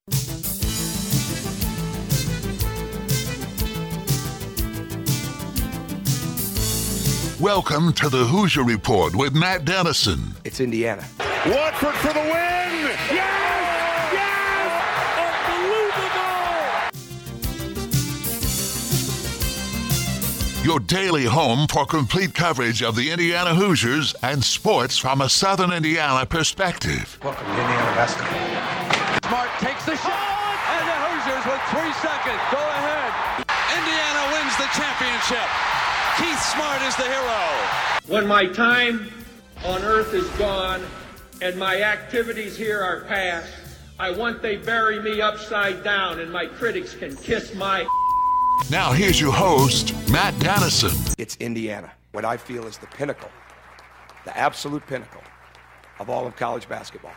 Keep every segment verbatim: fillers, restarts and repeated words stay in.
Welcome to the Hoosier Report with Matt Dennison. It's Indiana. Watford for the win! Yes! Yes! Unbelievable! Your daily home for complete coverage of the Indiana Hoosiers and sports from a Southern Indiana perspective. Welcome to Indiana basketball. Smart takes the shot, and the Hoosiers with three seconds go ahead. Indiana wins the championship. Keith Smart is the hero. When my time on earth is gone and my activities here are past, I want they bury me upside down and my critics can kiss my... Now here's your host, Matt Dennison. It's Indiana, what I feel is the pinnacle, the absolute pinnacle of all of college basketball.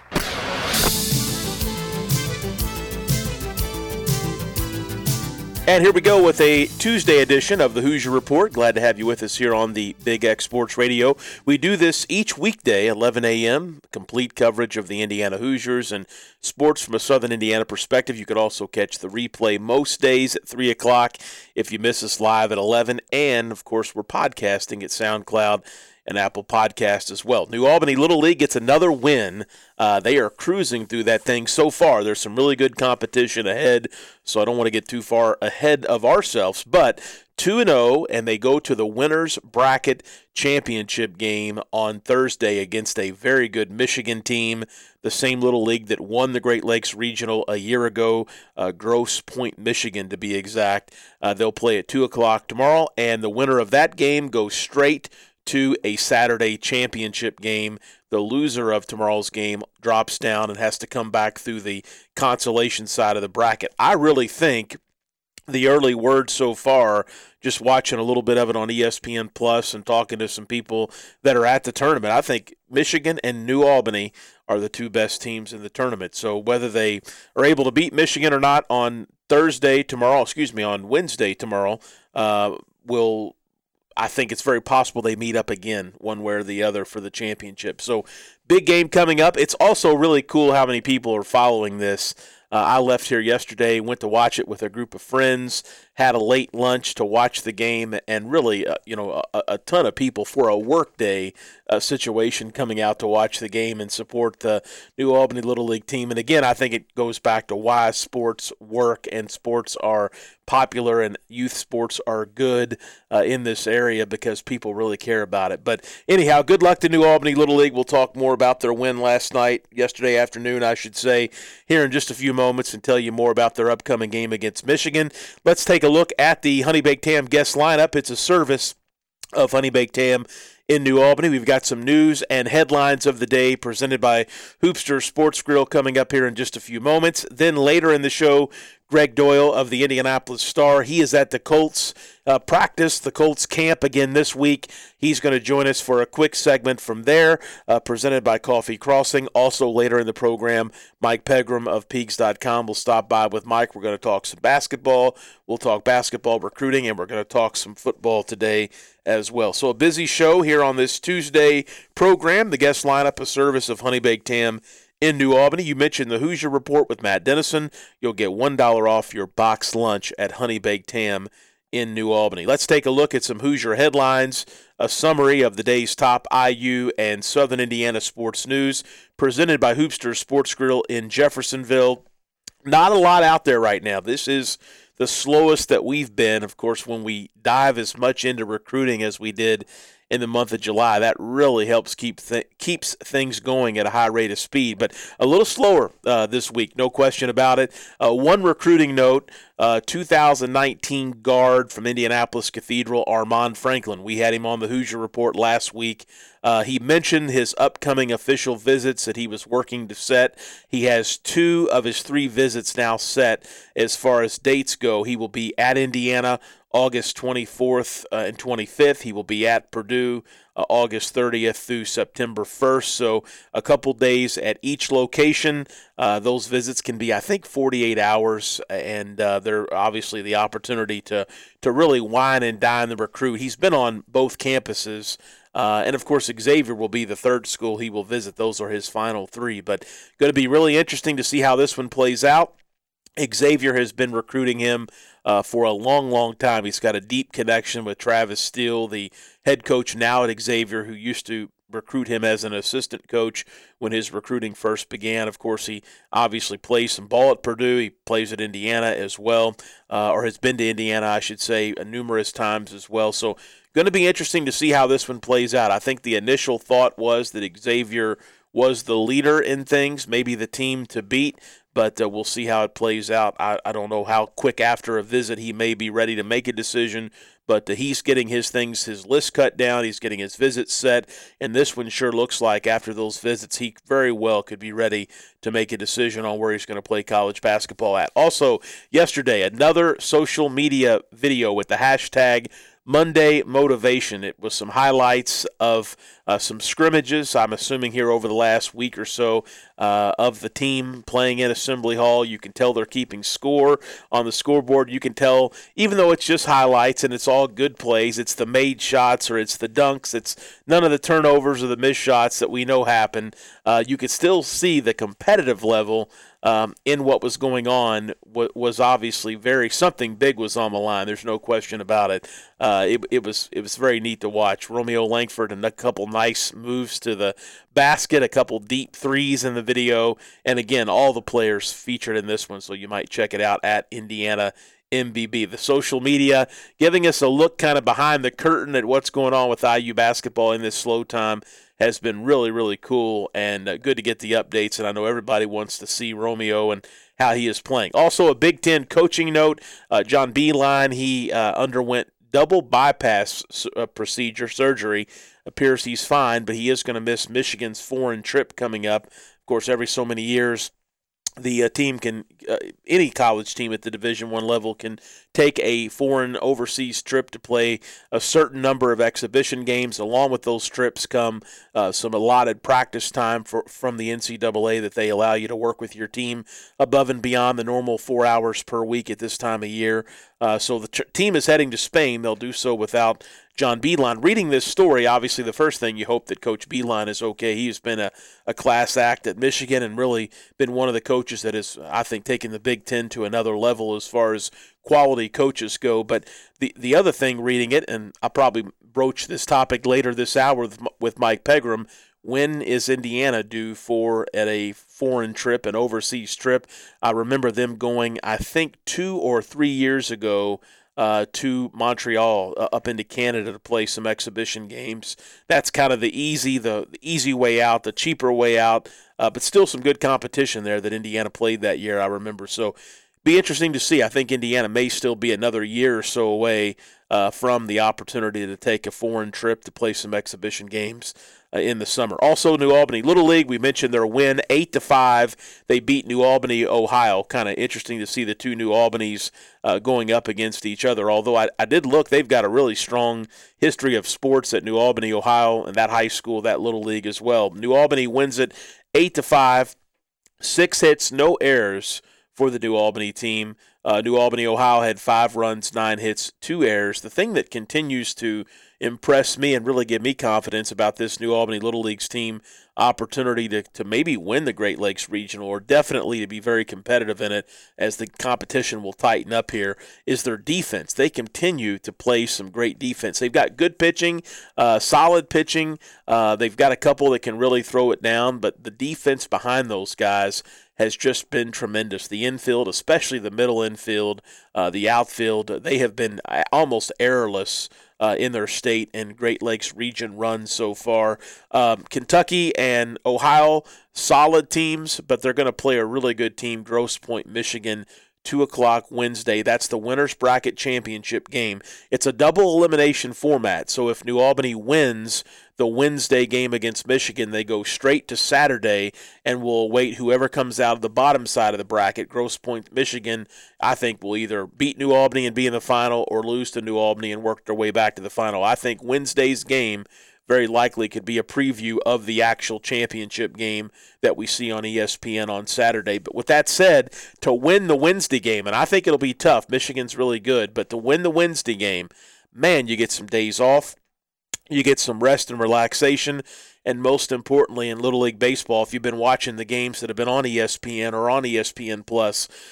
And here we go with a Tuesday edition of the Hoosier Report. Glad to have you with us here on the Big X Sports Radio. We do this each weekday, eleven a.m., complete coverage of the Indiana Hoosiers and sports from a Southern Indiana perspective. You can also catch the replay most days at three o'clock if you miss us live at eleven. And, of course, we're podcasting at SoundCloud and Apple Podcast as well. New Albany Little League gets another win. Uh, they are cruising through that thing so far. There's some really good competition ahead, so I don't want to get too far ahead of ourselves. But two and oh, and they go to the Winners Bracket Championship game on Thursday against a very good Michigan team, the same Little League that won the Great Lakes Regional a year ago, uh, Grosse Pointe, Michigan to be exact. Uh, they'll play at two o'clock tomorrow, and the winner of that game goes straight to a Saturday championship game. The loser of tomorrow's game drops down and has to come back through the consolation side of the bracket. I really think the early word so far, just watching a little bit of it on E S P N Plus and talking to some people that are at the tournament, I think Michigan and New Albany are the two best teams in the tournament. So whether they are able to beat Michigan or not on Thursday tomorrow, excuse me, on Wednesday tomorrow, uh, will I think it's very possible they meet up again one way or the other for the championship. So big game coming up. It's also really cool how many people are following this. Uh, I left here yesterday, went to watch it with a group of friends, had a late lunch to watch the game, and really, uh, you know, a, a ton of people for a workday uh, situation coming out to watch the game and support the New Albany Little League team. And again, I think it goes back to why sports work and sports are popular and youth sports are good uh, in this area because people really care about it. But anyhow, good luck to New Albany Little League. We'll talk more about their win last night, yesterday afternoon, I should say, here in just a few moments and tell you more about their upcoming game against Michigan. Let's take a look at the Honey Baked Ham guest lineup. It's a service of Honey Baked Ham in New Albany. We've got some news and headlines of the day presented by Hoopster Sports Grill coming up here in just a few moments. Then later in the show, Greg Doyle of the Indianapolis Star. He is at the Colts uh, practice, the Colts camp again this week. He's going to join us for a quick segment from there, uh, presented by Coffee Crossing. Also later in the program, Mike Pegram of Peegs dot com will stop by with Mike. We're going to talk some basketball. We'll talk basketball recruiting, and we're going to talk some football today as well. So a busy show here on this Tuesday program. The guest lineup, a service of Honey Baked Ham in New Albany. You mentioned the Hoosier Report with Matt Dennison. You'll get one dollar off your box lunch at Honey Baked Ham in New Albany. Let's take a look at some Hoosier headlines, a summary of the day's top I U and Southern Indiana sports news, presented by Hoopster Sports Grill in Jeffersonville. Not a lot out there right now. This is the slowest that we've been. Of course, when we dive as much into recruiting as we did in the month of July, that really helps keep th- keeps things going at a high rate of speed. But a little slower uh, this week, no question about it. Uh, one recruiting note, uh, two thousand nineteen guard from Indianapolis Cathedral, Armand Franklin. We had him on the Hoosier Report last week. Uh, he mentioned his upcoming official visits that he was working to set. He has two of his three visits now set as far as dates go. He will be at Indiana August twenty-fourth uh, and twenty-fifth. He will be at Purdue uh, August thirtieth through September first. So a couple days at each location. Uh, those visits can be, I think, forty-eight hours, and uh, they're obviously the opportunity to, to really wine and dine the recruit. He's been on both campuses. Uh, and, of course, Xavier will be the third school he will visit. Those are his final three. But going to be really interesting to see how this one plays out. Xavier has been recruiting him uh, for a long, long time. He's got a deep connection with Travis Steele, the head coach now at Xavier, who used to recruit him as an assistant coach when his recruiting first began. Of course, he obviously plays some ball at Purdue. He plays at Indiana as well, uh, or has been to Indiana, I should say, uh, numerous times as well. So going to be interesting to see how this one plays out. I think the initial thought was that Xavier was the leader in things, maybe the team to beat, but uh, we'll see how it plays out. I, I don't know how quick after a visit he may be ready to make a decision, but uh, he's getting his things, his list cut down. He's getting his visits set, and this one sure looks like after those visits he very well could be ready to make a decision on where he's going to play college basketball at. Also, yesterday, another social media video with the hashtag Monday Motivation. It was some highlights of uh, some scrimmages, I'm assuming here over the last week or so, uh, of the team playing in Assembly Hall. You can tell they're keeping score on the scoreboard. You can tell, even though it's just highlights and it's all good plays, it's the made shots or it's the dunks, it's none of the turnovers or the missed shots that we know happen. Uh, you could still see the competitive level Um, in what was going on w- was obviously very, something big was on the line. There's no question about it. Uh, it, it was it was very neat to watch. Romeo Langford and a couple nice moves to the basket, a couple deep threes in the video, and again, all the players featured in this one, so you might check it out at Indiana M B B. The social media giving us a look kind of behind the curtain at what's going on with I U basketball in this slow time has been really, really cool and uh, good to get the updates, and I know everybody wants to see Romeo and how he is playing. Also, a Big Ten coaching note, uh, John Beilein, he uh, underwent double bypass uh, procedure surgery. Appears he's fine, but he is going to miss Michigan's foreign trip coming up. Of course, every so many years, the uh, team can, uh, any college team at the Division I level can take a foreign overseas trip to play a certain number of exhibition games. Along with those trips come uh, some allotted practice time for, from the N C double A that they allow you to work with your team above and beyond the normal four hours per week at this time of year. Uh, so the t- team is heading to Spain. They'll do so without John Beilein. Reading this story, obviously the first thing you hope that Coach Beilein is okay. He's been a, a class act at Michigan and really been one of the coaches that has, I think, taken the Big Ten to another level as far as quality coaches go. But the, the other thing reading it, and I'll probably broach this topic later this hour with, with Mike Pegram, when is Indiana due for at a foreign trip, an overseas trip? I remember them going, I think, two or three years ago uh, to Montreal, uh, up into Canada to play some exhibition games. That's kind of the easy, the, the easy way out, the cheaper way out, uh, but still some good competition there that Indiana played that year, I remember. So be interesting to see. I think Indiana may still be another year or so away uh, from the opportunity to take a foreign trip to play some exhibition games uh, in the summer. Also, New Albany Little League, we mentioned their win, eight to five. They beat New Albany, Ohio. Kind of interesting to see the two New Albanys uh, going up against each other. Although I, I did look, they've got a really strong history of sports at New Albany, Ohio, and that high school, that Little League as well. New Albany wins it eight to five, six hits, no errors for the New Albany team. Uh, New Albany, Ohio had five runs, nine hits, two errors. The thing that continues to impress me and really give me confidence about this New Albany Little Leagues team opportunity to, to maybe win the Great Lakes Regional, or definitely to be very competitive in it as the competition will tighten up here, is their defense. They continue to play some great defense. They've got good pitching, uh, solid pitching. Uh, they've got a couple that can really throw it down, but the defense behind those guys has just been tremendous. The infield, especially the middle infield, uh, the outfield, they have been almost errorless uh, in their state and Great Lakes region runs so far. Um, Kentucky and Ohio, solid teams, but they're going to play a really good team, Grosse Pointe, Michigan, two o'clock Wednesday. That's the Winners Bracket Championship game. It's a double elimination format, so if New Albany wins the Wednesday game against Michigan, they go straight to Saturday and will await whoever comes out of the bottom side of the bracket. Grosse Pointe, Michigan, I think, will either beat New Albany and be in the final or lose to New Albany and work their way back to the final. I think Wednesday's game very likely could be a preview of the actual championship game that we see on E S P N on Saturday. But with that said, to win the Wednesday game, and I think it'll be tough, Michigan's really good, but to win the Wednesday game, man, you get some days off, you get some rest and relaxation, and most importantly in Little League Baseball, if you've been watching the games that have been on E S P N or on E S P N Plus,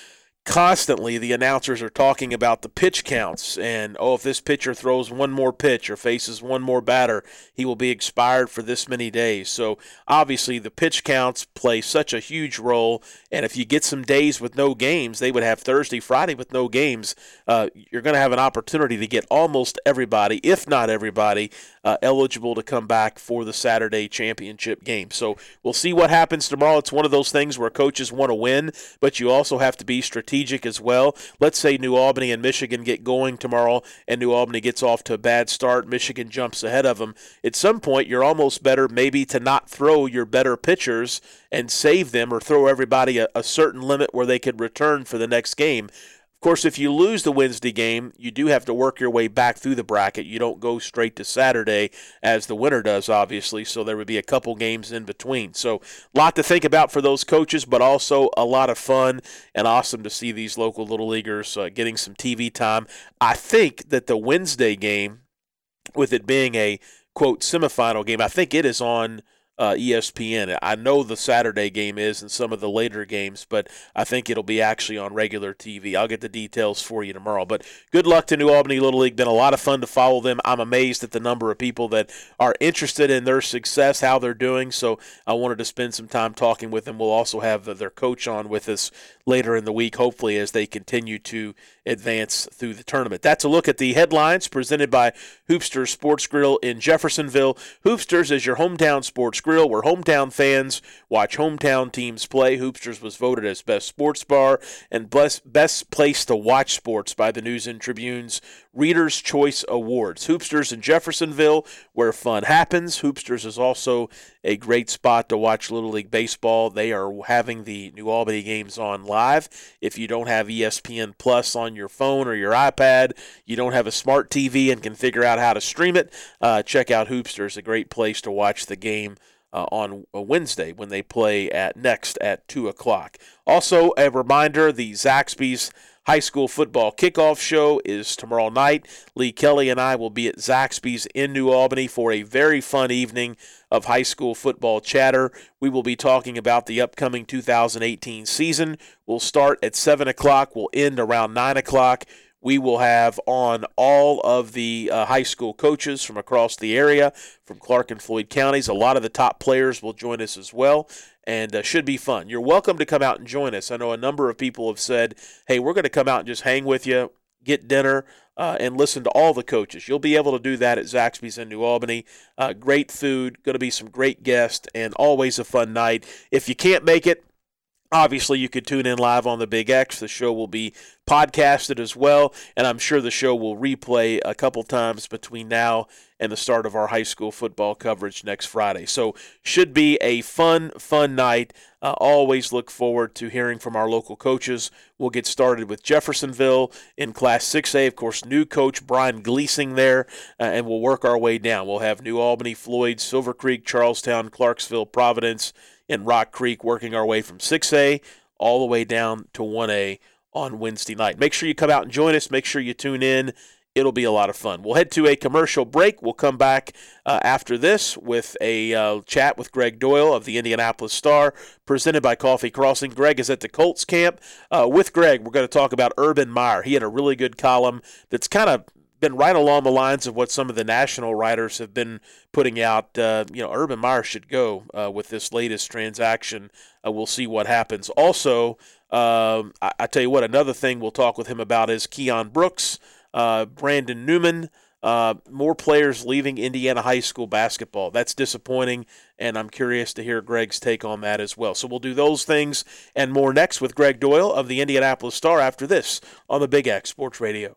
constantly the announcers are talking about the pitch counts and, oh, if this pitcher throws one more pitch or faces one more batter, he will be expired for this many days. So obviously the pitch counts play such a huge role, and if you get some days with no games, they would have Thursday, Friday with no games, uh, you're going to have an opportunity to get almost everybody, if not everybody, uh, eligible to come back for the Saturday championship game. So we'll see what happens tomorrow. It's one of those things where coaches want to win, but you also have to be strategic as well. Let's say New Albany and Michigan get going tomorrow and New Albany gets off to a bad start. Michigan jumps ahead of them. At some point, you're almost better maybe to not throw your better pitchers and save them or throw everybody a, a certain limit where they could return for the next game. Of course, if you lose the Wednesday game, you do have to work your way back through the bracket. You don't go straight to Saturday as the winner does, obviously, so there would be a couple games in between. So a lot to think about for those coaches, but also a lot of fun and awesome to see these local Little Leaguers uh, getting some T V time. I think that the Wednesday game, with it being a, quote, semifinal game, I think it is on Uh, E S P N. I know the Saturday game is and some of the later games, but I think it'll be actually on regular T V. I'll get the details for you tomorrow. But good luck to New Albany Little League. Been a lot of fun to follow them. I'm amazed at the number of people that are interested in their success, how they're doing. So I wanted to spend some time talking with them. We'll also have the, their coach on with us later in the week, hopefully, as they continue to advance through the tournament. That's a look at the headlines presented by Hoopsters Sports Grill in Jeffersonville. Hoopsters is your hometown sports grill where hometown fans watch hometown teams play. Hoopsters was voted as best sports bar and best, best place to watch sports by the News and Tribune's Reader's Choice Awards. Hoopsters in Jeffersonville, where fun happens. Hoopsters is also a great spot to watch Little League Baseball. They are having the New Albany games on live. If you don't have E S P N Plus on your phone or your iPad, you don't have a smart T V and can figure out how to stream it, uh, check out Hoopsters, a great place to watch the game Uh, on a Wednesday when they play at next at two o'clock. Also, a reminder, the Zaxby's High School Football Kickoff Show is tomorrow night. Lee Kelly and I will be at Zaxby's in New Albany for a very fun evening of high school football chatter. We will be talking about the upcoming two thousand eighteen season. We'll start at seven o'clock. We'll end around nine o'clock. We will have on all of the uh, high school coaches from across the area, from Clark and Floyd counties. A lot of the top players will join us as well, and uh, should be fun. You're welcome to come out and join us. I know a number of people have said, hey, we're going to come out and just hang with you, get dinner, uh, and listen to all the coaches. You'll be able to do that at Zaxby's in New Albany. Uh, great food, going to be some great guests, and always a fun night. If you can't make it, obviously, you could tune in live on the Big X. The show will be podcasted as well, and I'm sure the show will replay a couple times between now and the start of our high school football coverage next Friday. So should be a fun, fun night. Uh, always look forward to hearing from our local coaches. We'll get started with Jeffersonville in Class six A. Of course, new coach Brian Gleasing there, uh, and we'll work our way down. We'll have New Albany, Floyd, Silver Creek, Charlestown, Clarksville, Providence, and Rock Creek working our way from six A all the way down to one A on Wednesday night. Make sure you come out and join us. Make sure you tune in. It'll be a lot of fun. We'll head to a commercial break. We'll come back uh, after this with a uh, chat with Greg Doyle of the Indianapolis Star, presented by Coffee Crossing. Greg is at the Colts camp. Uh, with Greg, we're going to talk about Urban Meyer. He had a really good column that's kind of been right along the lines of what some of the national writers have been putting out. Uh, you know, Urban Meyer should go uh, with this latest transaction. Uh, we'll see what happens. Also, um, I, I tell you what, another thing we'll talk with him about is Keon Brooks, uh, Brandon Newman, uh, more players leaving Indiana high school basketball. That's disappointing, and I'm curious to hear Greg's take on that as well. So we'll do those things and more next with Greg Doyle of the Indianapolis Star after this on the Big X Sports Radio.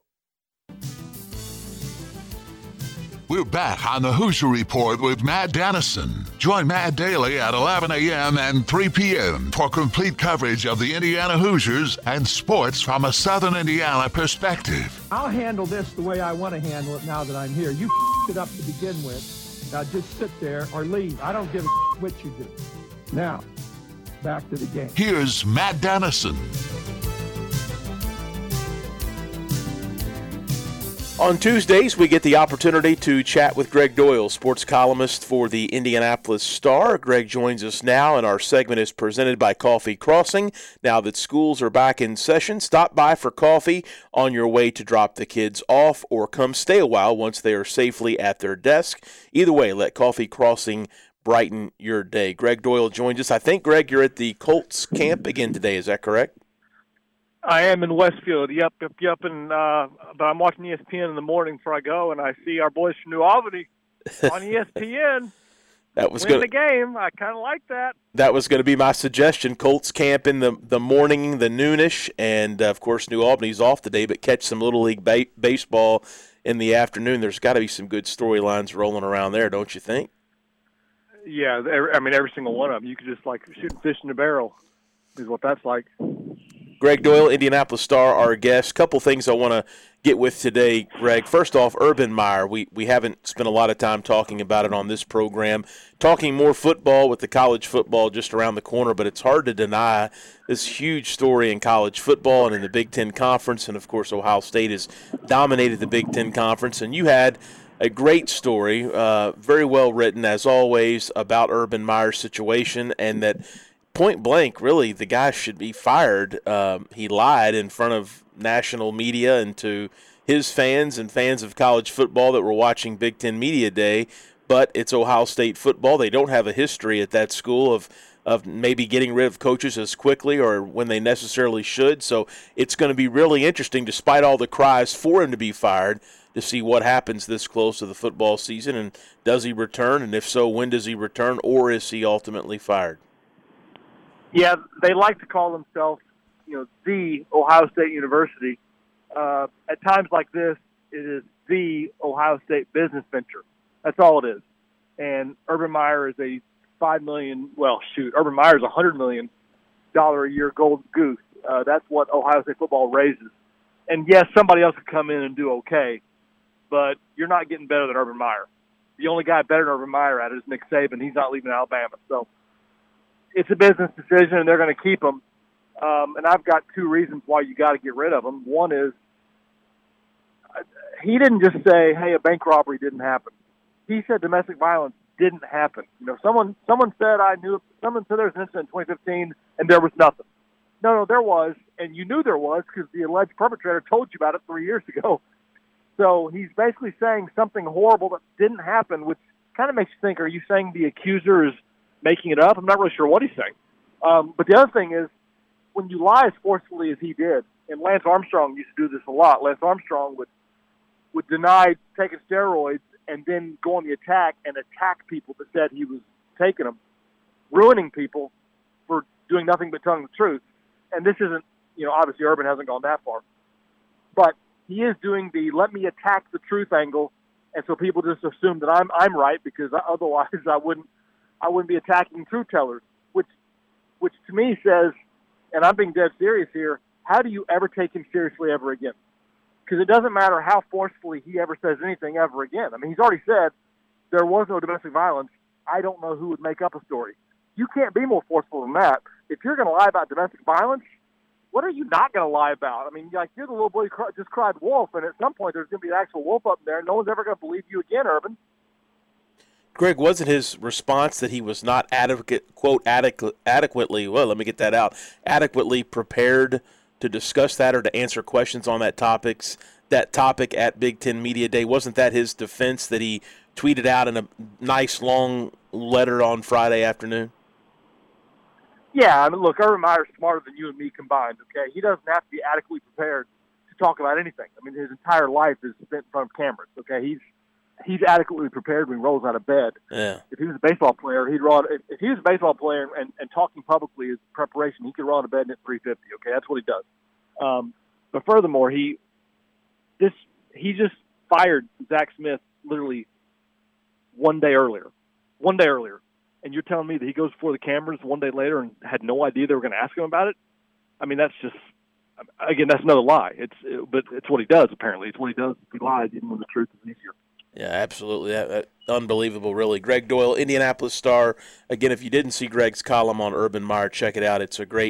We're back on the Hoosier Report with Matt Dennison. Join Matt daily at eleven a.m. and three p.m. for complete coverage of the Indiana Hoosiers and sports from a Southern Indiana perspective. I'll handle this the way I want to handle it now that I'm here. You f***ed it up to begin with. Now just sit there or leave. I don't give a f- what you do. Now, back to the game. Here's Matt Dennison. On Tuesdays, we get the opportunity to chat with Greg Doyle, sports columnist for the Indianapolis Star. Greg joins us now, and our segment is presented by Coffee Crossing. Now that schools are back in session, stop by for coffee on your way to drop the kids off, or come stay a while once they are safely at their desk. Either way, let Coffee Crossing brighten your day. Greg Doyle joins us. I think, Greg, you're at the Colts camp again today. Is that correct? I am in Westfield. Yep, yep, yep. And uh, but I'm watching E S P N in the morning before I go, and I see our boys from New Albany on E S P N. That was win gonna, the game. I kind of like that. That was going to be my suggestion. Colts camp in the, the morning, the noonish, and, uh, of course, New Albany's off today, but catch some Little League ba- baseball in the afternoon. There's got to be some good storylines rolling around there, don't you think? Yeah, every, I mean, every single one of them. You could just, like, shoot fish in a barrel is what that's like. Greg Doyle, Indianapolis Star, our guest. Couple things I want to get with today, Greg. First off, Urban Meyer. We we haven't spent a lot of time talking about it on this program. Talking more football with the college football just around the corner, but it's hard to deny this huge story in college football and in the Big Ten Conference. And, of course, Ohio State has dominated the Big Ten Conference. And you had a great story, uh, very well written, as always, about Urban Meyer's situation, and that point blank, really, the guy should be fired. Um, he lied in front of national media and to his fans and fans of college football that were watching Big Ten Media Day, but it's Ohio State football. They don't have a history at that school of of maybe getting rid of coaches as quickly or when they necessarily should. So it's going to be really interesting, despite all the cries for him to be fired, to see what happens this close to the football season. And does he return? And if so, when does he return? Or is he ultimately fired? Yeah, they like to call themselves, you know, the Ohio State University. Uh, at times like this, it is the Ohio State business venture. That's all it is. And Urban Meyer is a five million. Well, shoot, Urban Meyer is a hundred million dollar a year golden goose. Uh, that's what Ohio State football raises. And yes, somebody else could come in and do okay, but you're not getting better than Urban Meyer. The only guy better than Urban Meyer at it is Nick Saban. He's not leaving Alabama, so it's a business decision, and they're going to keep him. Um, and I've got two reasons why you got to get rid of him. One is uh, he didn't just say, "Hey, a bank robbery didn't happen." He said domestic violence didn't happen. You know, someone someone said I knew. Someone said there was an incident in twenty fifteen, and there was nothing. No, no, there was, and you knew there was because the alleged perpetrator told you about it three years ago. So he's basically saying something horrible that didn't happen, which kind of makes you think: are you saying the accuser is making it up? I'm not really sure what he's saying. Um, but the other thing is, when you lie as forcefully as he did, and Lance Armstrong used to do this a lot, Lance Armstrong would would deny taking steroids and then go on the attack and attack people that said he was taking them, ruining people for doing nothing but telling the truth. And this isn't, you know, obviously Urban hasn't gone that far. But he is doing the let me attack the truth angle, and so people just assume that I'm I'm right because otherwise I wouldn't I wouldn't be attacking truth tellers, which which to me says, and I'm being dead serious here, how do you ever take him seriously ever again? Because it doesn't matter how forcefully he ever says anything ever again. I mean, he's already said there was no domestic violence. I don't know who would make up a story. You can't be more forceful than that. If you're going to lie about domestic violence, what are you not going to lie about? I mean, like, you're the little boy who just cried wolf, and at some point there's going to be an actual wolf up there. No one's ever going to believe you again, Urban. Greg, wasn't his response that he was not adequate, quote, adequate, adequately, well, let me get that out, adequately prepared to discuss that or to answer questions on that topics, that topic at Big Ten Media Day? Wasn't that his defense that he tweeted out in a nice long letter on Friday afternoon? Yeah, I mean, look, Urban Meyer's smarter than you and me combined, okay? He doesn't have to be adequately prepared to talk about anything. I mean, his entire life is spent in front of cameras, okay? He's he's adequately prepared when he rolls out of bed. Yeah. If he was a baseball player, he'd roll. If, if he was a baseball player and, and talking publicly is preparation, he could roll out of bed and hit three fifty. Okay, that's what he does. Um, but furthermore, he this he just fired Zach Smith literally one day earlier. One day earlier, and you're telling me that he goes before the cameras one day later and had no idea they were going to ask him about it? I mean, that's just again, that's another lie. It's it, but it's what he does. Apparently, it's what he does. He lies even when the truth is easier. Yeah, absolutely. That, that, unbelievable, really. Greg Doyle, Indianapolis Star. Again, if you didn't see Greg's column on Urban Meyer, check it out. It's a great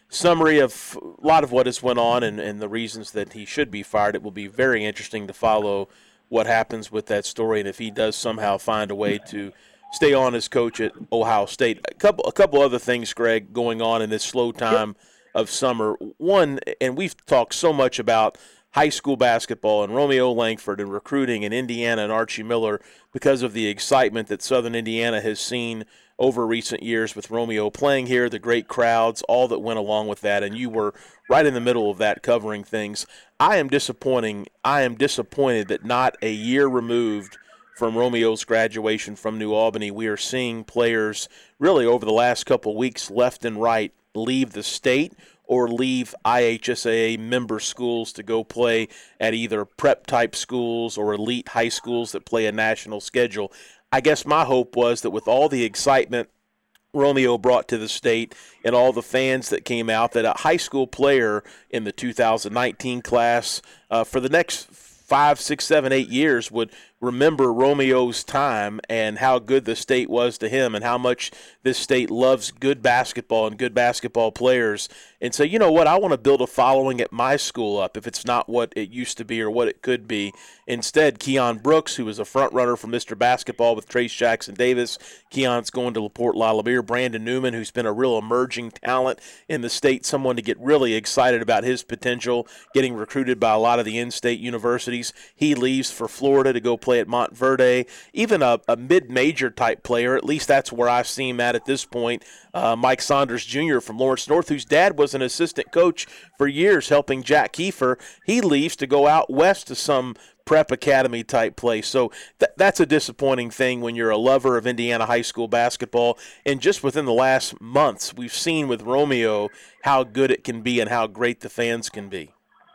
summary of a lot of what has went on and, and the reasons that he should be fired. It will be very interesting to follow what happens with that story, and if he does somehow find a way to stay on as coach at Ohio State. A couple a couple other things, Greg, going on in this slow time of summer. One, and we've talked so much about high school basketball and Romeo Langford and recruiting in Indiana and Archie Miller because of the excitement that Southern Indiana has seen over recent years with Romeo playing here, the great crowds, all that went along with that, and you were right in the middle of that covering things. I am disappointing. I am disappointed that not a year removed from Romeo's graduation from New Albany, we are seeing players really over the last couple of weeks left and right leave the state or leave I H S A A member schools to go play at either prep-type schools or elite high schools that play a national schedule. I guess my hope was that with all the excitement Romeo brought to the state and all the fans that came out, that a high school player in the two thousand nineteen class uh, for the next five, six, seven, eight years would remember Romeo's time and how good the state was to him and how much this state loves good basketball and good basketball players, and say, you know what, I want to build a following at my school up if it's not what it used to be or what it could be. Instead, Keon Brooks, who was a front runner for Mister Basketball with Trace Jackson Davis, Keon's going to LaPorte La Lumiere. Brandon Newman, who's been a real emerging talent in the state, someone to get really excited about his potential, getting recruited by a lot of the in-state universities. He leaves for Florida to go play at Montverde. Even a, a mid-major type player, at least that's where I see him at at this point, uh, Mike Saunders Junior from Lawrence North, whose dad was an assistant coach for years helping Jack Kiefer. He leaves to go out west to some prep academy type place. So th- that's a disappointing thing when you're a lover of Indiana high school basketball. And just within the last months, we've seen with Romeo how good it can be and how great the fans can be.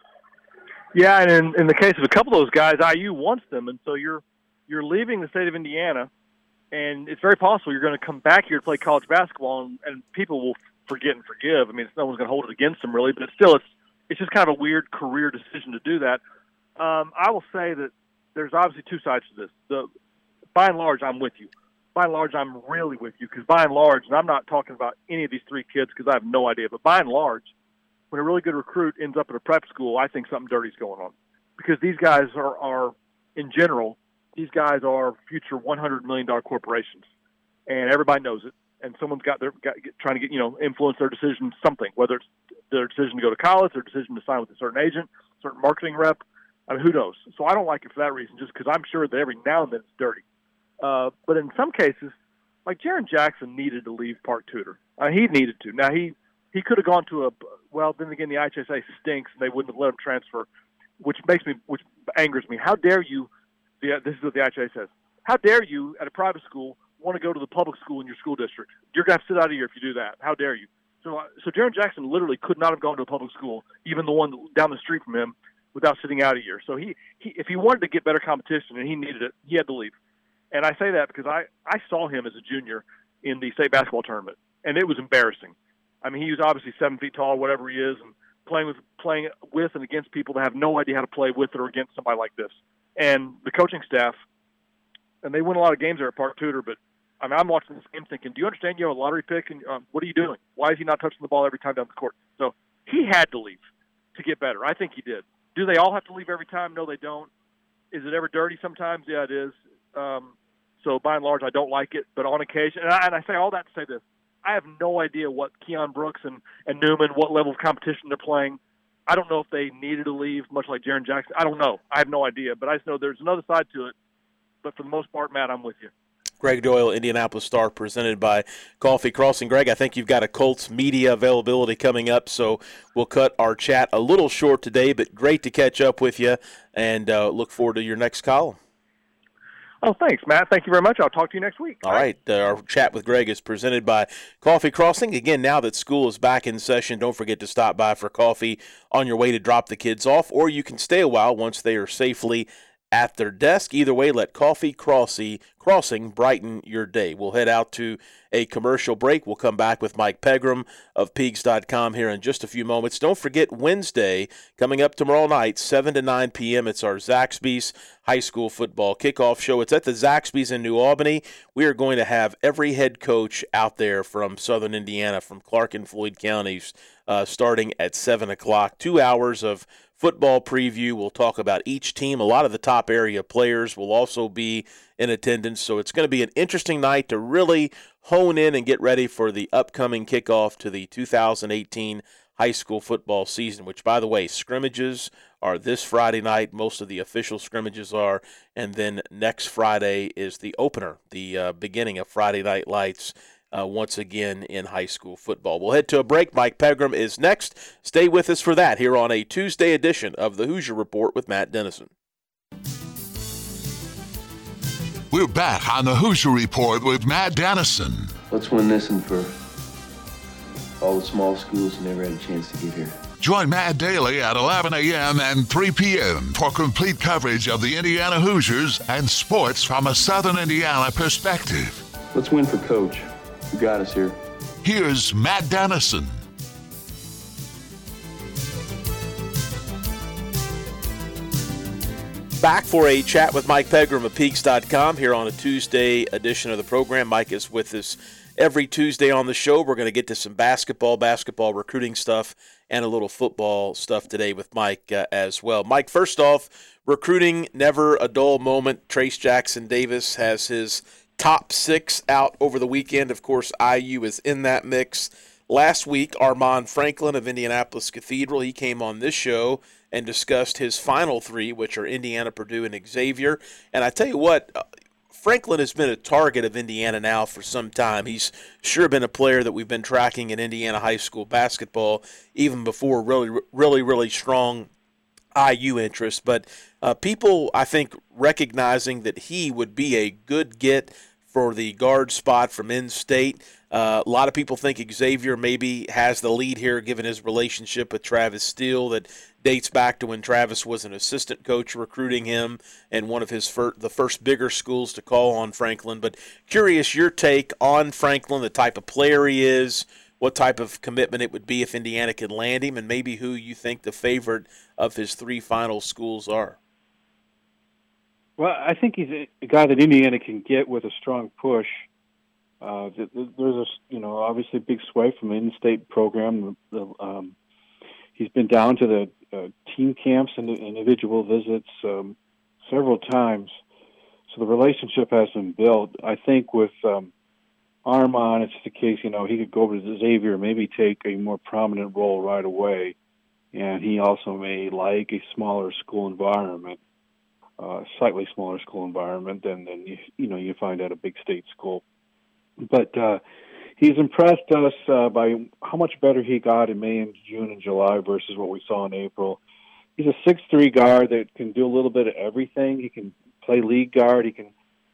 Yeah, and in, in the case of a couple of those guys, I U wants them, and so you're you're leaving the state of Indiana, and it's very possible you're going to come back here to play college basketball, and, and people will forget and forgive. I mean, no one's going to hold it against them, really, but it's still, it's it's just kind of a weird career decision to do that. Um, I will say that there's obviously two sides to this. The, by and large, I'm with you. By and large, I'm really with you, because by and large, and I'm not talking about any of these three kids because I have no idea, but by and large, when a really good recruit ends up at a prep school, I think something dirty's going on, because these guys are, are in general, these guys are future one hundred million dollars corporations, and everybody knows it. And someone's got their got, get, trying to get you know influence their decision something, whether it's their decision to go to college, their decision to sign with a certain agent, certain marketing rep. I mean, who knows? So I don't like it for that reason, just because I'm sure that every now and then it's dirty. Uh, but in some cases, like Jaren Jackson needed to leave Park Tudor. Uh, he needed to. Now he. He could have gone to a well. Then again, the I H S A stinks, and they wouldn't have let him transfer, which makes me, which angers me. How dare you? The, this is what the I H S A says. How dare you, at a private school, want to go to the public school in your school district? You're going to have to sit out a year if you do that. How dare you? So, uh, so Jaren Jackson literally could not have gone to a public school, even the one down the street from him, without sitting out a year. So he, he if he wanted to get better competition and he needed it, he had to leave. And I say that because I, I saw him as a junior in the state basketball tournament, and it was embarrassing. I mean, he was obviously seven feet tall, whatever he is, and playing with playing with and against people that have no idea how to play with or against somebody like this. And the coaching staff, and they win a lot of games there at Park Tudor, but I mean, I'm watching this game thinking, do you understand you have a lottery pick, and um, what are you doing? Why is he not touching the ball every time down the court? So he had to leave to get better. I think he did. Do they all have to leave every time? No, they don't. Is it ever dirty sometimes? Yeah, it is. Um, so by and large, I don't like it, but on occasion, and I, and I say all that to say this, I have no idea what Keon Brooks and, and Newman, what level of competition they're playing. I don't know if they needed to leave, much like Jaren Jackson. I don't know. I have no idea. But I just know there's another side to it. But for the most part, Matt, I'm with you. Greg Doyle, Indianapolis Star, presented by Coffee Crossing. Greg, I think you've got a Colts media availability coming up, so we'll cut our chat a little short today, but great to catch up with you, and uh, look forward to your next column. Oh, thanks, Matt. Thank you very much. I'll talk to you next week. All right. Uh, our chat with Greg is presented by Coffee Crossing. Again, now that school is back in session, don't forget to stop by for coffee on your way to drop the kids off, or you can stay a while once they are safely at their desk. Either way, let Coffee Crossy, Crossing brighten your day. We'll head out to a commercial break. We'll come back with Mike Pegram of Peegs dot com here in just a few moments. Don't forget Wednesday, coming up tomorrow night, seven to nine p.m., it's our Zaxby's High School Football Kickoff Show. It's at the Zaxby's in New Albany. We are going to have every head coach out there from Southern Indiana, from Clark and Floyd counties, uh, starting at seven o'clock. Two hours of football preview. We'll talk about each team. A lot of the top area players will also be in attendance, so it's going to be an interesting night to really hone in and get ready for the upcoming kickoff to the two thousand eighteen high school football season, which, by the way, scrimmages are this Friday night. Most of the official scrimmages are, and then next Friday is the opener, the uh, beginning of Friday Night Lights, Uh, once again in high school football. We'll head to a break. Mike Pegram is next. Stay with us for that here on a Tuesday edition of the Hoosier Report with Matt Dennison. We're back on the Hoosier Report with Matt Dennison. Let's win this one for all the small schools who never had a chance to get here. Join Matt daily at eleven a.m. and three p.m. for complete coverage of the Indiana Hoosiers and sports from a Southern Indiana perspective. Let's win for Coach. You got us here. Here's Matt Dennison. Back for a chat with Mike Pegram of Peegs dot com here on a Tuesday edition of the program. Mike is with us every Tuesday on the show. We're going to get to some basketball, basketball recruiting stuff, and a little football stuff today with Mike uh, as well. Mike, first off, recruiting, never a dull moment. Trace Jackson Davis has his top six out over the weekend. Of course, I U is in that mix. Last week, Armand Franklin of Indianapolis Cathedral, he came on this show and discussed his final three, which are Indiana, Purdue, and Xavier. And I tell you what, Franklin has been a target of Indiana now for some time. He's sure been a player that we've been tracking in Indiana high school basketball even before really, really, really strong I U interest. But uh, people, I think, recognizing that he would be a good get for the guard spot from in-state. Uh, a lot of people think Xavier maybe has the lead here given his relationship with Travis Steele that dates back to when Travis was an assistant coach recruiting him and one of his fir- the first bigger schools to call on Franklin. But curious your take on Franklin, the type of player he is, what type of commitment it would be if Indiana could land him, and maybe who you think the favorite of his three final schools are. Well, I think he's a guy that Indiana can get with a strong push. Uh, there's a, you know, obviously a big sway from the in-state program. Um, he's been down to the uh, team camps and individual visits um, several times, so the relationship has been built. I think with um, Armand, it's the case, you know, he could go over to Xavier, maybe take a more prominent role right away, and he also may like a smaller school environment. Uh, slightly smaller school environment than, than you, you know you find at a big state school. But uh, he's impressed us uh, by how much better he got in May and June and July versus what we saw in April. He's a six three guard that can do a little bit of everything. He can play lead guard. He can,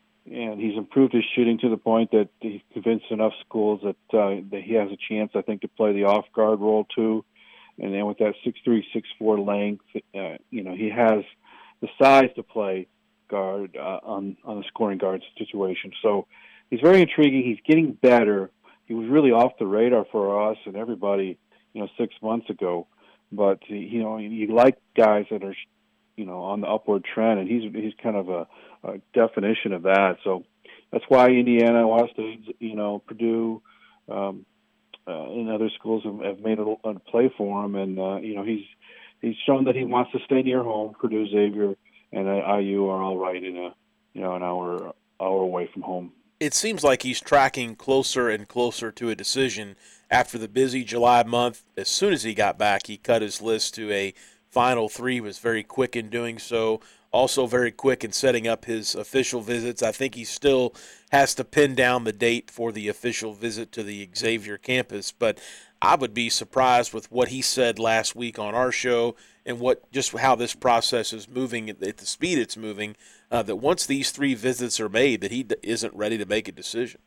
and he's improved his shooting to the point that he's convinced enough schools that uh, that he has a chance, I think, to play the off guard role too. And then with that six three, six four length, uh, you know, he has the size to play guard uh, on on a scoring guard situation. So he's very intriguing. He's getting better. He was really off the radar for us and everybody, you know, six months ago. But you know, you like guys that are, you know, on the upward trend, and he's he's kind of a, a definition of that. So that's why Indiana, Ohio State, you know, Purdue, um, uh, and other schools have, have made a, a play for him. And uh, you know, he's He's shown that he wants to stay near home. Purdue, Xavier, and I U are all right in a you know an hour hour away from home. It seems like he's tracking closer and closer to a decision after the busy July month. As soon as he got back, he cut his list to a final three. He was very quick in doing so. Also very quick in setting up his official visits. I think he still has to pin down the date for the official visit to the Xavier campus, but I would be surprised with what he said last week on our show and what just how this process is moving at the speed it's moving, uh, that once these three visits are made, that he d- isn't ready to make a decision.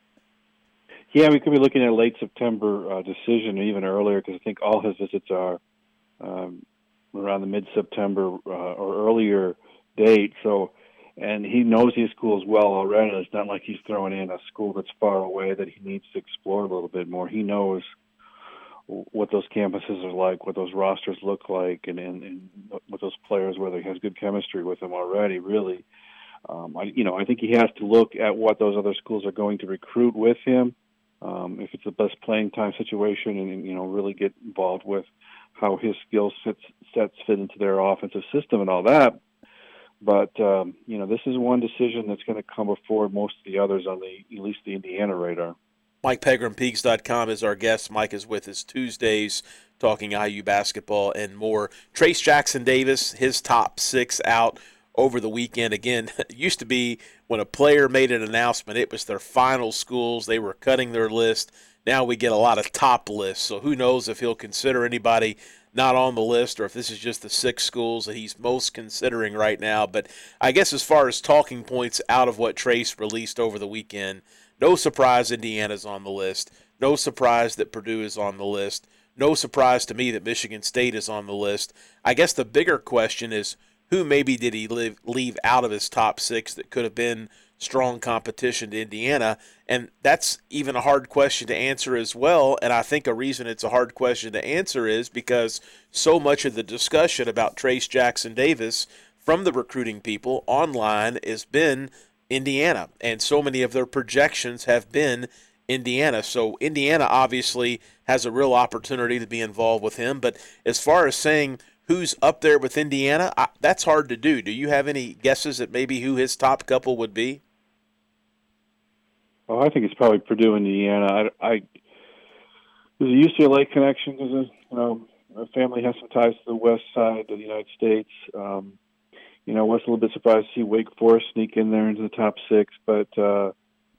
Yeah, we could be looking at a late September uh, decision, or even earlier, because I think all his visits are um, around the mid-September uh, or earlier State. So, and he knows these schools well already. It's not like he's throwing in a school that's far away that he needs to explore a little bit more. He knows what those campuses are like, what those rosters look like, and, and, and what those players, whether he has good chemistry with them already, really. Um, I, you know, I think he has to look at what those other schools are going to recruit with him. Um, if it's the best playing time situation, and, you know, really get involved with how his skill sets, sets fit into their offensive system and all that. But, um, you know, this is one decision that's going to come before most of the others on the, at least the Indiana radar. Mike Pegram, Peaks dot com is our guest. Mike is with us Tuesdays talking I U basketball and more. Trayce Jackson-Davis, his top six out over the weekend. Again, it used to be when a player made an announcement, it was their final schools. They were cutting their list. Now we get a lot of top lists. So who knows if he'll consider anybody not on the list or if this is just the six schools that he's most considering right now. But I guess as far as talking points out of what Trayce released over the weekend, no surprise Indiana's on the list. No surprise that Purdue is on the list. No surprise to me that Michigan State is on the list. I guess the bigger question is who maybe did he leave, leave out of his top six that could have been strong competition to Indiana? And that's even a hard question to answer as well. And I think a reason it's a hard question to answer is because so much of the discussion about Trayce Jackson-Davis from the recruiting people online has been Indiana, and so many of their projections have been Indiana. So Indiana obviously has a real opportunity to be involved with him. But as far as saying who's up there with Indiana, I, that's hard to do. Do you have any guesses at maybe who his top couple would be? Well, I think it's probably Purdue, Indiana. I, I there's a U C L A connection because you know my family has some ties to the west side of the United States. Um, You know, I was a little bit surprised to see Wake Forest sneak in there into the top six, but uh,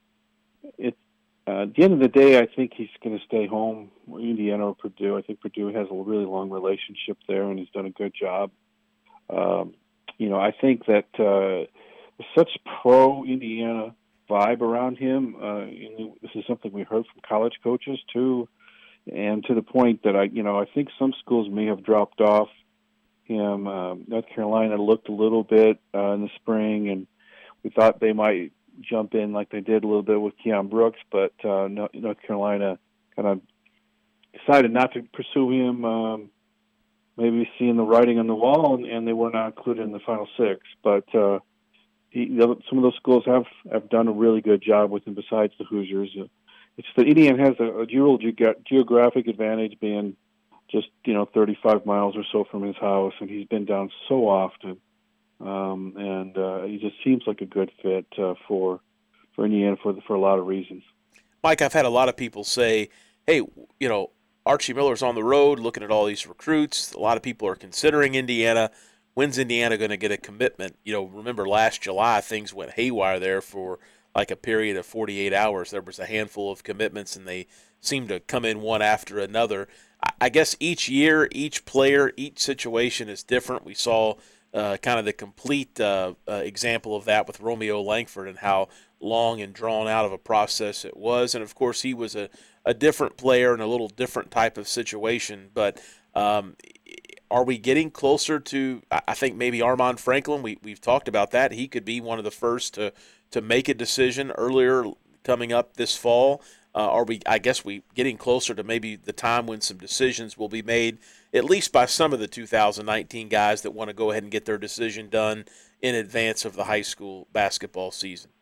it, uh, at the end of the day, I think he's going to stay home, Indiana or Purdue. I think Purdue has a really long relationship there, and he's done a good job. Um, you know, I think that uh, there's such pro-Indiana vibe around him. Uh, and this is something we heard from college coaches too, and to the point that I, you know, I think some schools may have dropped off him. Um, North Carolina looked a little bit uh, in the spring, and we thought they might jump in like they did a little bit with Keon Brooks, but uh, North Carolina kind of decided not to pursue him, um, maybe seeing the writing on the wall, and, and they were not included in the final six. But uh, he, some of those schools have, have done a really good job with him besides the Hoosiers. Uh, it's that Indiana has a, a dual ge- geographic advantage being just, you know, thirty-five miles or so from his house, and he's been down so often. Um, and uh, he just seems like a good fit uh, for for Indiana for for a lot of reasons. Mike, I've had a lot of people say, hey, you know, Archie Miller's on the road looking at all these recruits. A lot of people are considering Indiana. When's Indiana going to get a commitment? You know, remember last July things went haywire there for like a period of forty-eight hours. There was a handful of commitments, and they seemed to come in one after another. I guess each year, each player, each situation is different. We saw uh, kind of the complete uh, uh, example of that with Romeo Langford and how long and drawn out of a process it was. And, of course, he was a, a different player in a little different type of situation. But um, are we getting closer to, I think maybe Armaan Franklin, we, we've talked about that. He could be one of the first to, to make a decision earlier coming up this fall. Uh, are we, I guess we getting closer to maybe the time when some decisions will be made, at least by some of the two thousand nineteen guys that want to go ahead and get their decision done in advance of the high school basketball season?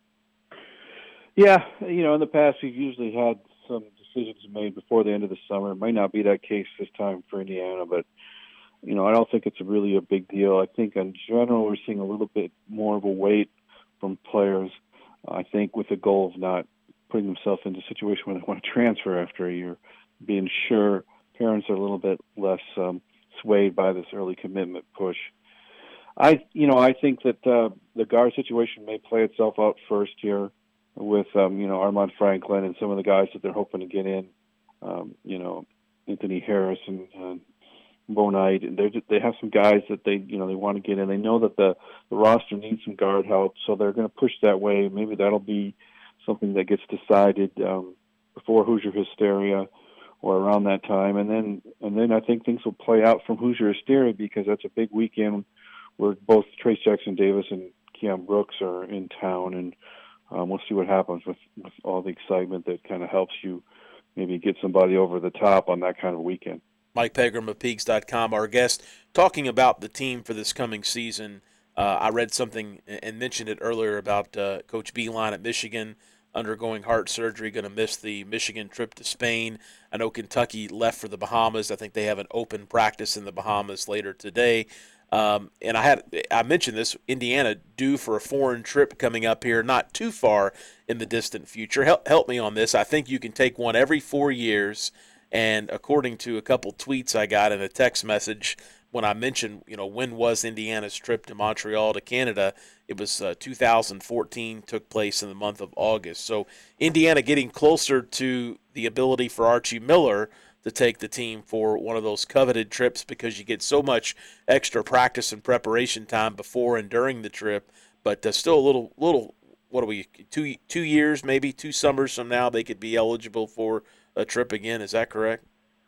Yeah, you know, in the past we've usually had some decisions made before the end of the summer. It might not be that case this time for Indiana, but, you know, I don't think it's really a big deal. I think in general we're seeing a little bit more of a weight from players, I think with the goal of not putting themselves into a situation where they want to transfer after a year, being sure parents are a little bit less um, swayed by this early commitment push. I, you know, I think that uh, the guard situation may play itself out first here with, um, you know, Armaan Franklin and some of the guys that they're hoping to get in, um, you know, Anthony Harris and uh, Bo Knight. And they they have some guys that they, you know, they want to get in. They know that the, the roster needs some guard help, so they're going to push that way. Maybe that'll be something that gets decided um, before Hoosier Hysteria or around that time. And then and then I think things will play out from Hoosier Hysteria because that's a big weekend we're both Trace Jackson Davis and Keon Brooks are in town, and um, we'll see what happens with, with all the excitement that kind of helps you maybe get somebody over the top on that kind of weekend. Mike Pegram of Peegs dot com, our guest, talking about the team for this coming season. Uh, I read something and mentioned it earlier about uh, Coach Beilein at Michigan undergoing heart surgery, going to miss the Michigan trip to Spain. I know Kentucky left for the Bahamas. I think they have an open practice in the Bahamas later today. Um, and I had I mentioned this, Indiana due for a foreign trip coming up here, not too far in the distant future. Help, help me on this. I think you can take one every four years. And according to a couple tweets I got in a text message, when I mentioned, you know, when was Indiana's trip to Montreal to Canada, it was uh, two thousand fourteen, took place in the month of August. So Indiana getting closer to the ability for Archie Miller to take the team for one of those coveted trips, because you get so much extra practice and preparation time before and during the trip. But uh, still a little, little, what are we, two, two years, maybe two summers from now, they could be eligible for a trip again. Is that correct?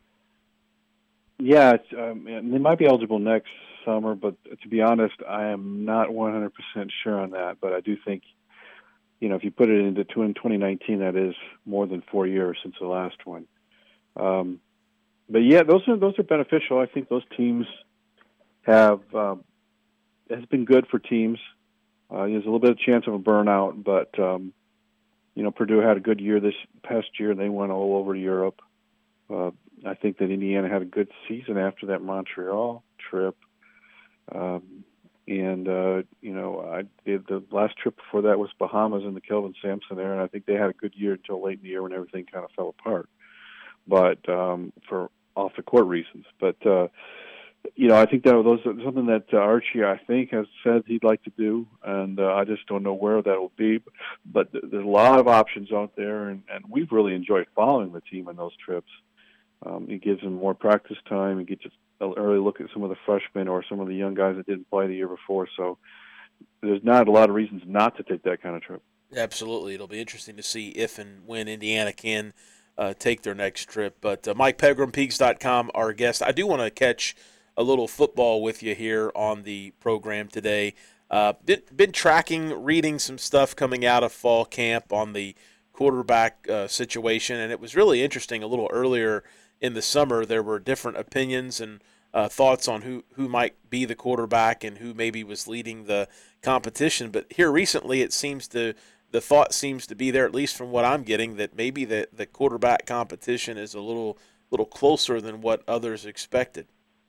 Yeah, it's, um, they might be eligible next summer, but to be honest, I am not one hundred percent sure on that. But I do think, you know, if you put it into twenty nineteen, that is more than four years since the last one. Um, but yeah, those are those are beneficial. I think those teams have um, has been good for teams. Uh, there's a little bit of chance of a burnout, but um, you know, Purdue had a good year this past year. They went all over Europe. Uh, I think that Indiana had a good season after that Montreal trip. Um, and, uh, you know, I did the last trip before that was Bahamas in the Kelvin Sampson era, and I think they had a good year until late in the year when everything kind of fell apart. But um, for off-the-court reasons. But, uh, you know, I think that those are something that uh, Archie, I think, has said he'd like to do, and uh, I just don't know where that will be. But th- there's a lot of options out there, and, and we've really enjoyed following the team on those trips. Um, it gives them more practice time. It gets an early look at some of the freshmen or some of the young guys that didn't play the year before. So there's not a lot of reasons not to take that kind of trip. Absolutely. It'll be interesting to see if and when Indiana can uh, take their next trip. But uh, Mike Pegram, Peegs dot com, our guest. I do want to catch a little football with you here on the program today. Uh, been, been tracking, reading some stuff coming out of fall camp on the quarterback uh, situation, and it was really interesting. A little earlier in the summer, there were different opinions and uh, thoughts on who, who might be the quarterback and who maybe was leading the competition. But here recently, it seems to the thought seems to be there, at least from what I'm getting, that maybe the, the quarterback competition is a little little closer than what others expected.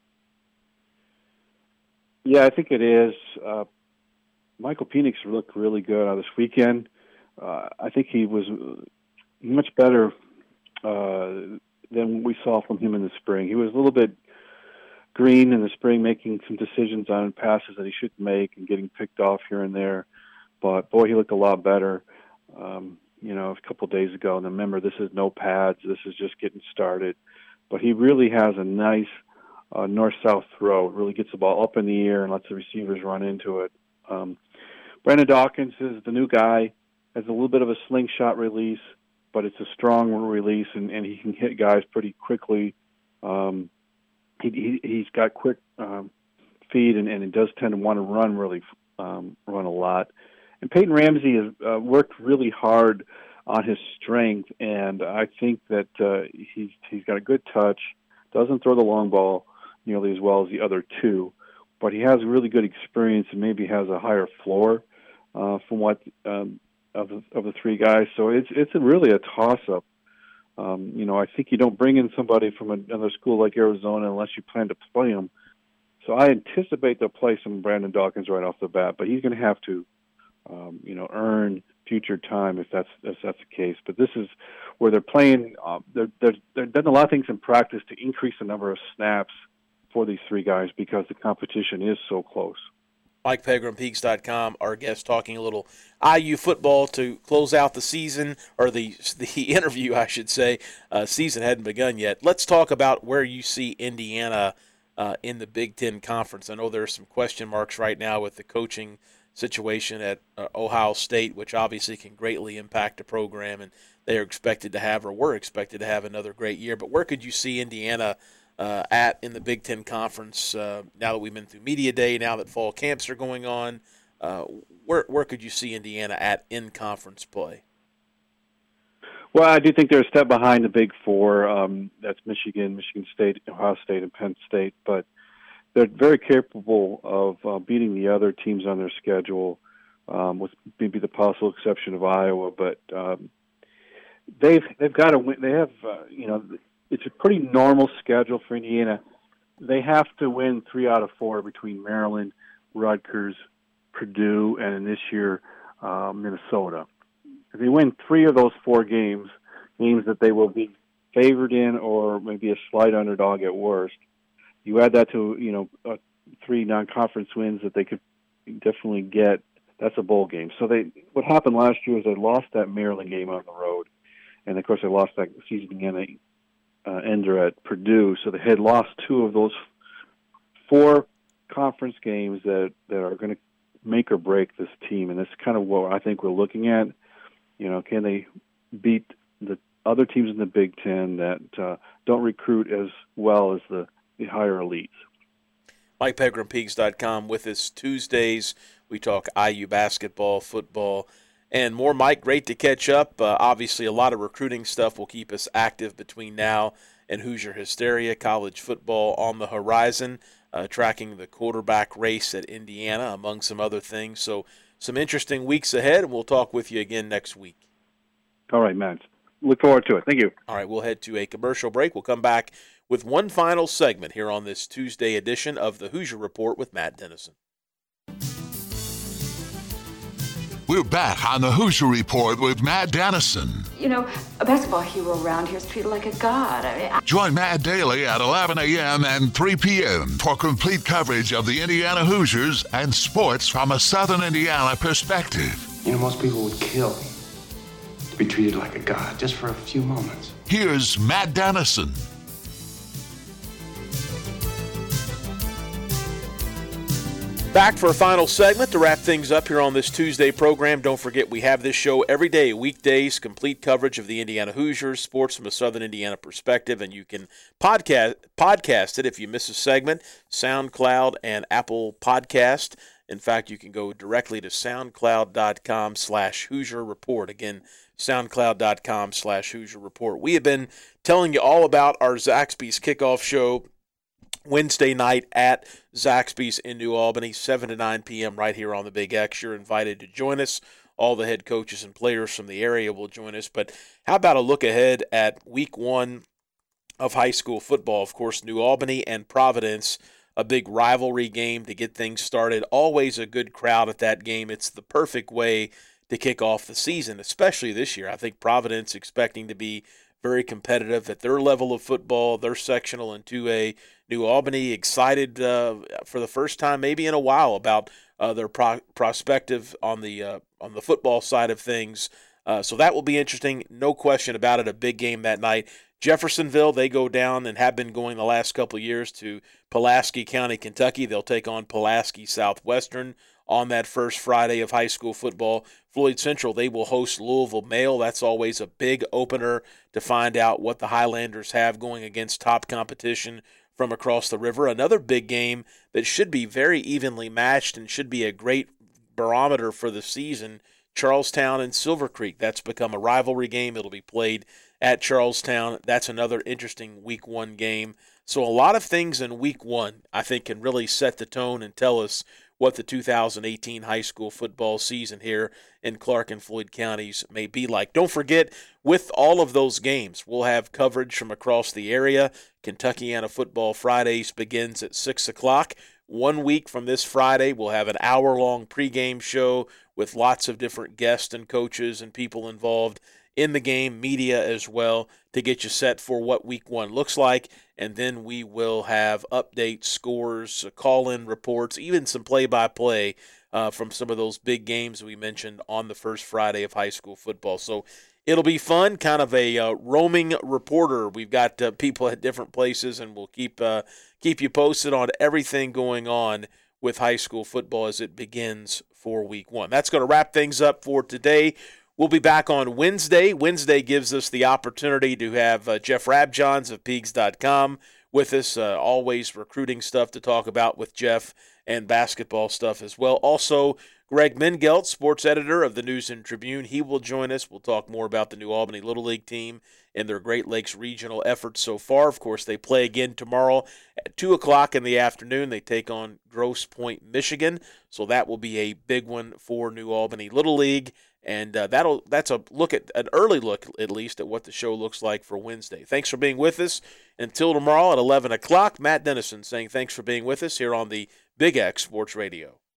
Yeah, I think it is. Uh, Michael Penix looked really good on this weekend. Uh, I think he was much better uh, than we saw from him in the spring. He was a little bit green in the spring, making some decisions on passes that he shouldn't make and getting picked off here and there. But, boy, he looked a lot better, um, you know, a couple of days ago. And remember, this is no pads. This is just getting started. But he really has a nice uh, north-south throw. It really gets the ball up in the air and lets the receivers run into it. Um, Brandon Dawkins is the new guy, has a little bit of a slingshot release, but it's a strong release, and, and he can hit guys pretty quickly. Um, he, he, he's got quick um, feet, and, and he does tend to want to run really um, run a lot. And Peyton Ramsey has uh, worked really hard on his strength, and I think that uh, he's he's got a good touch, doesn't throw the long ball nearly as well as the other two, but he has really good experience and maybe has a higher floor uh, from what um, of the, of the three guys. So it's it's a really a toss-up. Um, you know, I think you don't bring in somebody from another school like Arizona unless you plan to play him. So I anticipate they'll play some Brandon Dawkins right off the bat, but he's going to have to, um, you know, earn future time if that's if that's the case. But this is where they're playing. Uh, they're, they're they're done a lot of things in practice to increase the number of snaps for these three guys because the competition is so close. Mike Pegram, Peegs dot com, our guest, talking a little I U football to close out the season, or the the interview, I should say. Uh, season hadn't begun yet. Let's talk about where you see Indiana uh, in the Big Ten Conference. I know there are some question marks right now with the coaching situation at uh, Ohio State, which obviously can greatly impact the program, and they are expected to have, or were expected to have, another great year. But where could you see Indiana uh, at in the Big Ten Conference uh, now that we've been through Media Day, now that fall camps are going on? Uh, where where could you see Indiana at in conference play? Well, I do think they're a step behind the Big Four. Um, that's Michigan, Michigan State, Ohio State, and Penn State. But they're very capable of uh, beating the other teams on their schedule, um, with maybe the possible exception of Iowa. But um, they've they've got to win. They have uh, you know it's a pretty normal schedule for Indiana. They have to win three out of four between Maryland, Rutgers, Purdue, and in this year uh, Minnesota. If they win three of those four games, games that they will be favored in or maybe a slight underdog at worst, you add that to, you know, uh, three non-conference wins that they could definitely get, that's a bowl game. So they, what happened last year is they lost that Maryland game on the road. And, of course, they lost that season uh, ender at Purdue. So they had lost two of those four conference games that, that are going to make or break this team. And that's kind of what I think we're looking at. You know, can they beat the other teams in the Big Ten that uh, don't recruit as well as the, the higher elites? Mike Pegram, Peaks dot com with us Tuesdays. We talk I U basketball, football, and more. Mike, great to catch up. Uh, obviously, a lot of recruiting stuff will keep us active between now and Hoosier Hysteria. College football on the horizon, uh, tracking the quarterback race at Indiana, among some other things. So, some interesting weeks ahead, and we'll talk with you again next week. All right, Matt. Look forward to it. Thank you. All right, we'll head to a commercial break. We'll come back with one final segment here on this Tuesday edition of the Hoosier Report with Matt Dennison. We're back on the Hoosier Report with Matt Dennison. You know, a basketball hero around here is treated like a god. I mean, I... Join Matt daily at eleven a.m. and three p.m. for complete coverage of the Indiana Hoosiers and sports from a Southern Indiana perspective. You know, most people would kill to be treated like a god just for a few moments. Here's Matt Dennison. Back for a final segment to wrap things up here on this Tuesday program. Don't forget, we have this show every day, weekdays, complete coverage of the Indiana Hoosiers, sports from a Southern Indiana perspective, and you can podcast podcast it if you miss a segment, SoundCloud and Apple Podcast. In fact, you can go directly to soundcloud.com slash Hoosier Report. Again, soundcloud.com slash Hoosier Report. We have been telling you all about our Zaxby's kickoff show Wednesday night at Zaxby's in New Albany, seven to nine p.m. right here on the Big X. You're invited to join us. All the head coaches and players from the area will join us. But how about a look ahead at week one of high school football? Of course, New Albany and Providence, a big rivalry game to get things started. Always a good crowd at that game. It's the perfect way to kick off the season, especially this year. I think Providence expecting to be very competitive at their level of football, their sectional in two A. New Albany excited uh, for the first time maybe in a while about uh, their pro- prospective on the uh, on the football side of things. Uh, so that will be interesting. No question about it, a big game that night. Jeffersonville, they go down and have been going the last couple of years to Pulaski County, Kentucky. They'll take on Pulaski Southwestern on that first Friday of high school football. Floyd Central, they will host Louisville Male. That's always a big opener to find out what the Highlanders have going against top competition from across the river. Another big game that should be very evenly matched and should be a great barometer for the season, Charlestown and Silver Creek. That's become a rivalry game. It'll be played at Charlestown. That's another interesting week one game. So a lot of things in week one I think can really set the tone and tell us what the two thousand eighteen high school football season here in Clark and Floyd counties may be like. Don't forget, with all of those games, we'll have coverage from across the area. Kentuckiana Football Fridays begins at six o'clock. One week from this Friday, we'll have an hour-long pregame show with lots of different guests and coaches and people involved in the game, media as well, to get you set for what week one looks like. And then we will have updates, scores, call-in reports, even some play-by-play uh, from some of those big games we mentioned on the first Friday of high school football. So it'll be fun, kind of a uh, roaming reporter. We've got uh, people at different places, and we'll keep uh, keep you posted on everything going on with high school football as it begins for week one. That's going to wrap things up for today. We'll be back on Wednesday. Wednesday gives us the opportunity to have uh, Jeff Rabjohns of Peaks dot com with us. Uh, always recruiting stuff to talk about with Jeff and basketball stuff as well. Also, Greg Mengelt, sports editor of the News and Tribune, he will join us. We'll talk more about the New Albany Little League team and their Great Lakes regional efforts so far. Of course, they play again tomorrow at two o'clock in the afternoon. They take on Grosse Pointe, Michigan, so that will be a big one for New Albany Little League. And uh, that'll that's a look at an early look, at least, at what the show looks like for Wednesday. Thanks for being with us. Until tomorrow at eleven o'clock, Matt Dennison saying thanks for being with us here on the Big X Sports Radio.